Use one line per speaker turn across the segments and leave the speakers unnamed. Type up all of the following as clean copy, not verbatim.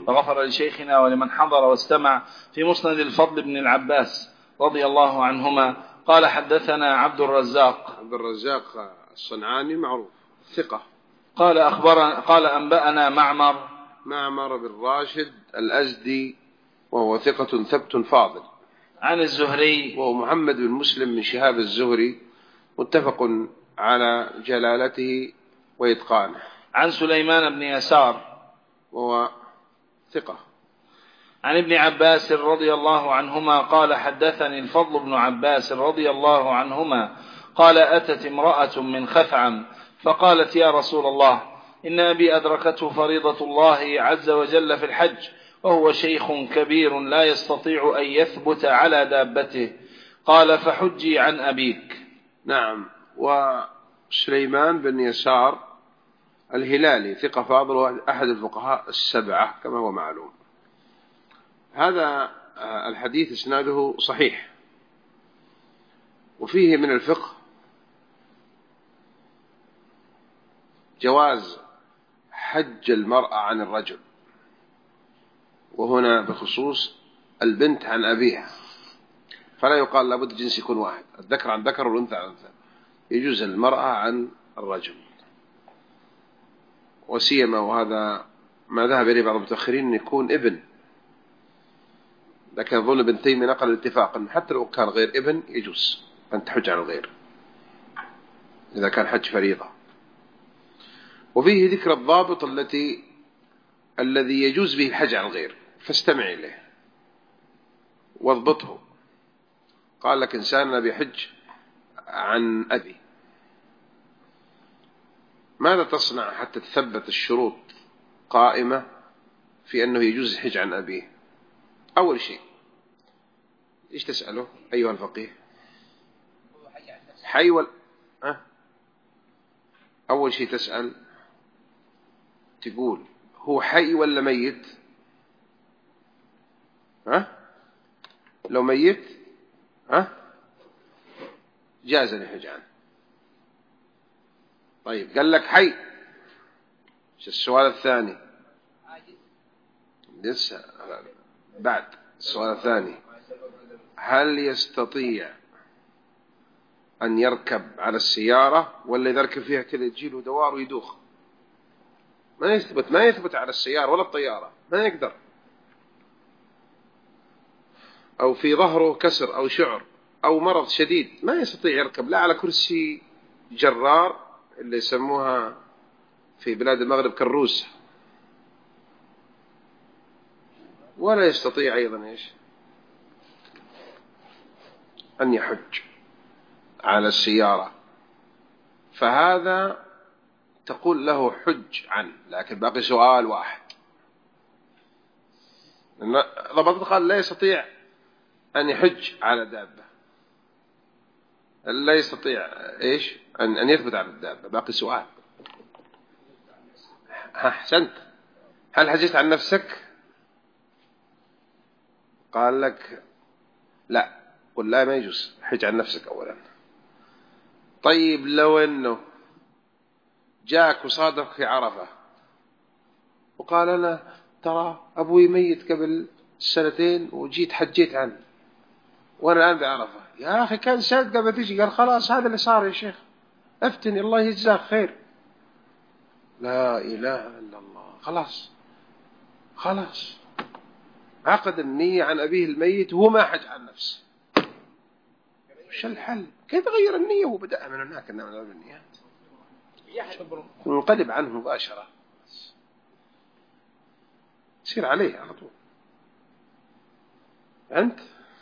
وغفر لشيخنا ولمن حضر واستمع في مسند الفضل بن العباس رضي الله عنهما. قال حدثنا عبد الرزاق
الصنعاني معروف ثقة.
قال أنبأنا
معمر بن راشد الأزدي وهو ثقة ثبت فاضل
عن الزهري
وهو محمد بن مسلم من شهاب الزهري متفق على جلالته وإتقانه.
عن سليمان بن يسار
وهو ثقة.
عن ابن عباس رضي الله عنهما قال حدثني الفضل بن عباس رضي الله عنهما قال أتت امرأة من خثعم فقالت يا رسول الله إن أبي أدركته فريضة الله عز وجل في الحج وهو شيخ كبير لا يستطيع أن يثبت على دابته. قال فحجي عن أبيك.
نعم. وسليمان بن يسار الهلالي ثقة فاضل أحد الفقهاء السبعة كما هو معلوم. هذا الحديث إسناده صحيح وفيه من الفقه جواز حج المرأة عن الرجل، وهنا بخصوص البنت عن أبيها، فلا يقال لابد الجنس يكون واحد، الذكر عن ذكر والأنثى عن أنثى، يجوز المرأة عن الرجل. وسيما وهذا ما ذهب إليه بعض المتأخرين أن يكون ابن، لكن أظن ابن تيمية نقل الاتفاق أن حتى لو كان غير ابن يجوز أن تحج عن الغير إذا كان حج فريضة. وفيه ذكر الضابط الذي يجوز به الحج عن الغير، فاستمع إليه واضبطه. قال لك إنسان بيحج عن أبي، ماذا تصنع حتى تثبت الشروط قائمة في أنه يجوز الحج عن أبيه؟ أول شيء إيش تسأله أيها الفقيه؟ حي أول شيء تسأل تقول هو حي ولا ميت؟ لو ميت جاز أن يحج عنه. طيب قال لك حي، السؤال الثاني لسه بعد السؤال الثاني، هل يستطيع أن يركب على السيارة ولا إذا ركب فيها كذا يجيله دوار ويدوخ؟ ما يثبت على السيارة ولا الطيارة، ما يقدر، أو في ظهره كسر أو شعر أو مرض شديد ما يستطيع يركب لا على كرسي جرار اللي يسموها في بلاد المغرب كروسة، ولا يستطيع أيضا أن يحج على السيارة، فهذا تقول له حج عنه. لكن باقي سؤال واحد، ضبط قال لا يستطيع أن يحج على دابة، لا يستطيع أن يثبت على الدابة. باقي سؤال، أحسنت، هل حجزت عن نفسك؟ قال لك لا، قل لا ما يجوز حج عن نفسك أولا. طيب لو أنه جاك وصادفك في عرفة وقال أنا ترى أبوي ميت قبل 2 وجيت حجيت عنه وأنا الآن بعرفة، يا أخي كان ساد قبل تيجي، قال خلاص هذا اللي صار يا شيخ افتني الله يجزاك خير. لا إله إلا الله، خلاص عقد النية عن أبيه الميت وهو ما حج عن نفسه. وش الحل؟ كيف غير النية وهو بدأ من هناك إنه من أول النيات ونقلب عنه مباشرة، يصير عليه على طول. أنت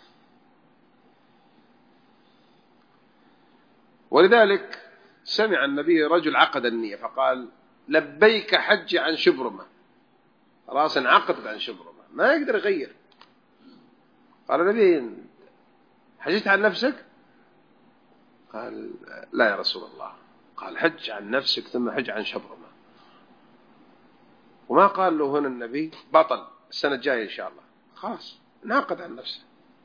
ولذلك سمع النبي رجل عقد النية فقال لبيك حج عن شبرمة، خلاص انعقدت عن شبرمة ما يقدر يغير. قال النبي حجت عن نفسك؟ قال لا يا رسول الله. قال حج عن نفسك ثم حج عن شبرمة. وما قال له هنا النبي بطل السنة الجاية إن شاء الله، خلاص انعقد عن نفسه،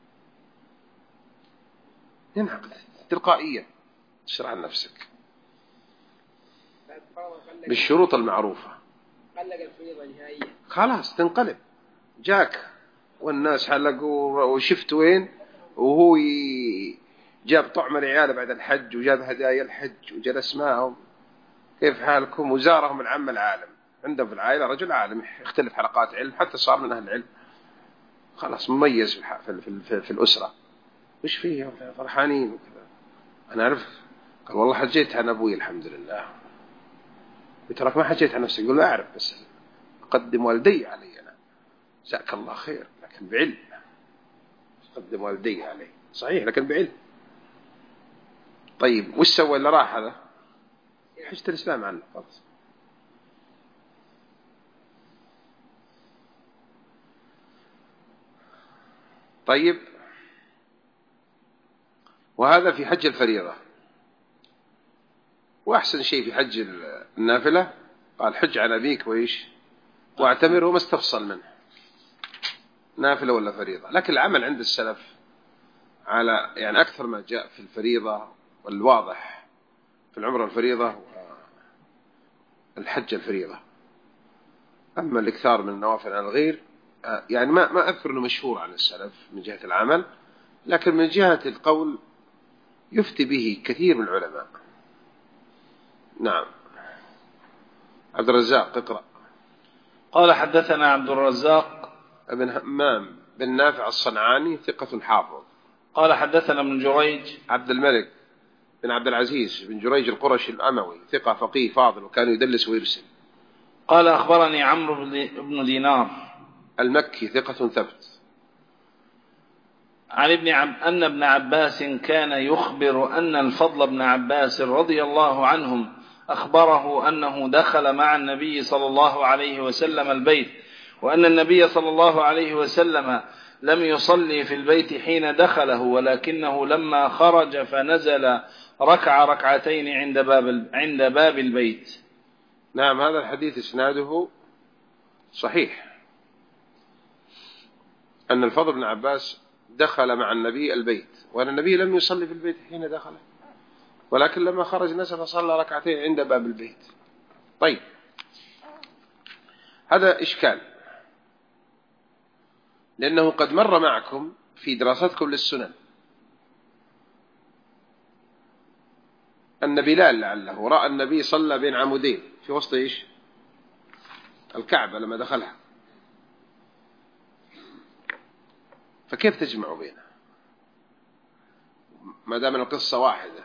ينعقد تلقائيا، تشرع عن نفسك بالشروط المعروفة.
قلق الفريضة نهائيا
خلاص تنقلب. جاك والناس حلقوا وشفت وين، وهو جاب طعم العيال بعد الحج وجاب هدايا الحج وجلس معهم، كيف حالكم، وزارهم العم العالم، عندهم في العائلة رجل عالم يختلف حلقات علم حتى صار من أهل العلم، خلاص مميز في الأسرة، وش فيه فرحانين وكذا. أنا أعرف، قال والله حجيت عن أبوي الحمد لله. بترك ما حجيت عن نفسي، يقول ما أعرف بس أقدم والدي علي أنا، جزاك الله خير لكن بعلم، أقدم والدي علي صحيح لكن بعلم. طيب وش سوى اللي راح هذا؟ حجة الإسلام عنه خلاص. طيب وهذا في حج الفريضة. وأحسن شيء في حج النافلة قال حج عن أبيك وإيش واعتمره ما استفصل منه، نافلة ولا فريضة. لكن العمل عند السلف على يعني أكثر ما جاء في الفريضة، والواضح في العمرة الفريضة والحج الفريضة. أما الإكثار من النوافل عن الغير يعني ما أذكر أنه مشهور عن السلف من جهة العمل، لكن من جهة القول يفتي به كثير من العلماء. نعم. عبد الرزاق اقرأ.
قال حدثنا عبد الرزاق
ابن همام بن نافع الصنعاني ثقة حافظ.
قال حدثنا ابن جريج
عبد الملك بن عبد العزيز بن جريج القرشي الأموي ثقة فقيه فاضل وكان يدلس ويرسل.
قال أخبرني عمرو بن دينار
المكي ثقة ثبت.
عن أن ابن عباس كان يخبر أن الفضل بن عباس رضي الله عنهم أخبره أنه دخل مع النبي صلى الله عليه وسلم البيت، وأن النبي صلى الله عليه وسلم لم يصلي في البيت حين دخله، ولكنه لما خرج فنزل ركع ركعتين عند باب البيت.
نعم هذا الحديث إسناده صحيح، أن الفضل بن عباس دخل مع النبي البيت، وأن النبي لم يصلي في البيت حين دخله، ولكن لما خرج نزل فصلى ركعتين عند باب البيت. طيب هذا إشكال، لأنه قد مر معكم في دراستكم للسنن أن بلال لعله رأى النبي صلى بين عمودين في وسط إيش الكعبة لما دخلها، فكيف تجمعوا بينها ما دام القصة واحدة؟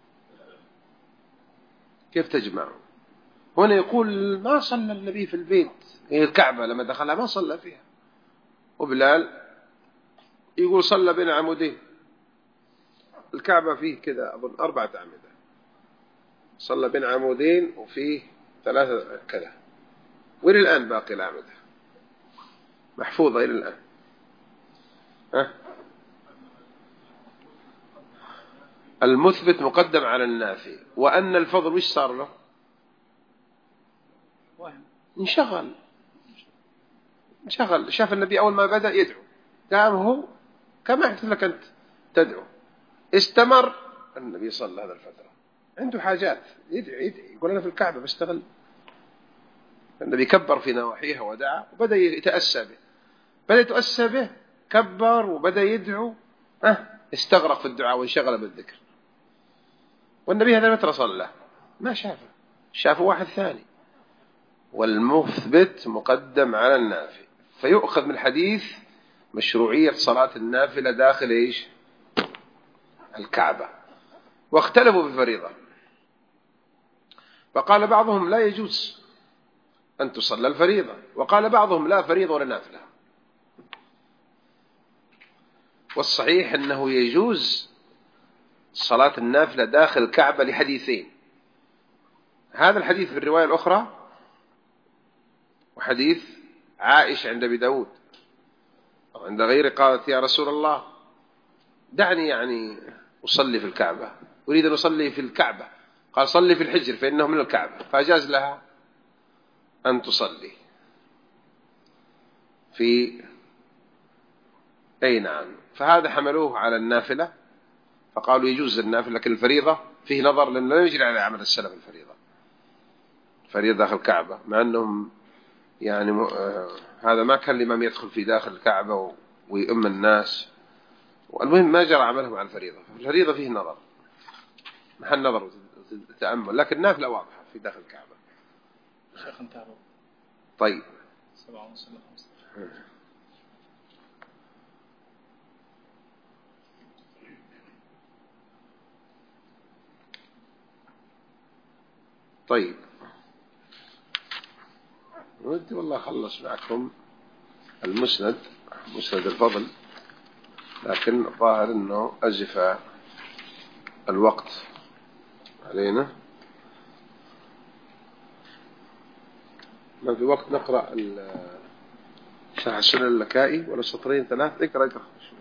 كيف تجمعوا؟ هنا يقول ما صلى النبي في البيت، هي الكعبة لما دخلها ما صلى فيها، وبلال يقول صلى بين عمودين، الكعبة فيه كذا أظن 4 أعمدة، صلى بين عمودين وفيه 3 كذا، وإلى الآن باقي الأعمدة محفوظة إلى الآن. المثبت مقدم على النافي. وأن الفضل وش صار له؟ انشغل، شاف النبي أول ما بدأ يدعو، قام هو كما يحدث لك أنت تدعو، استمر النبي صلى الله عليه الفترة عنده حاجات يدعي يقول أنا في الكعبة بشتغل. النبي كبر في نواحيها ودعا وبدأ يتأسى به، بدأ يتأسى به، كبر وبدأ يدعو، استغرق في الدعاء وانشغل بالذكر. والنبي هذا متى صلى ما شافه واحد ثاني. والمثبت مقدم على النافي، فيؤخذ من الحديث مشروعية صلاة النافلة داخل إيش الكعبة. واختلفوا في الفريضة، فقال بعضهم لا يجوز أن تصلى الفريضة، وقال بعضهم لا فريضة ولا نافلة. والصحيح أنه يجوز صلاة النافلة داخل الكعبة لحديثين، هذا الحديث في الرواية الأخرى وحديث عائشة عند أبي داود عند غيره قالت يا رسول الله دعني يعني أصلي في الكعبة، أريد أن أصلي في الكعبة، قال صلي في الحجر فإنه من الكعبة، فأجاز لها أن تصلي في أي نعم. فهذا حملوه على النافلة فقالوا يجوز النافلة، لكن الفريضة فيه نظر لأنه لا يجري على عمل السلف الفريضة داخل الكعبة، مع أنهم يعني هذا ما كان الإمام يدخل في داخل الكعبة ويؤم الناس. والمهم ما جرى عمله مع الفريضة. الفريضة فيه نظر، محل نظر وتأمل، لكن نافلة واضحة في داخل الكعبة.
شيخ انتهى.
طيب
7:30 إلى 5.
طيب ودي والله أخلص معكم المسند، مسند الفضل، لكن الظاهر أنه أزف الوقت علينا، ما في وقت نقرأ شرح السنن اللكائي ولا سطرين 3. اقرأ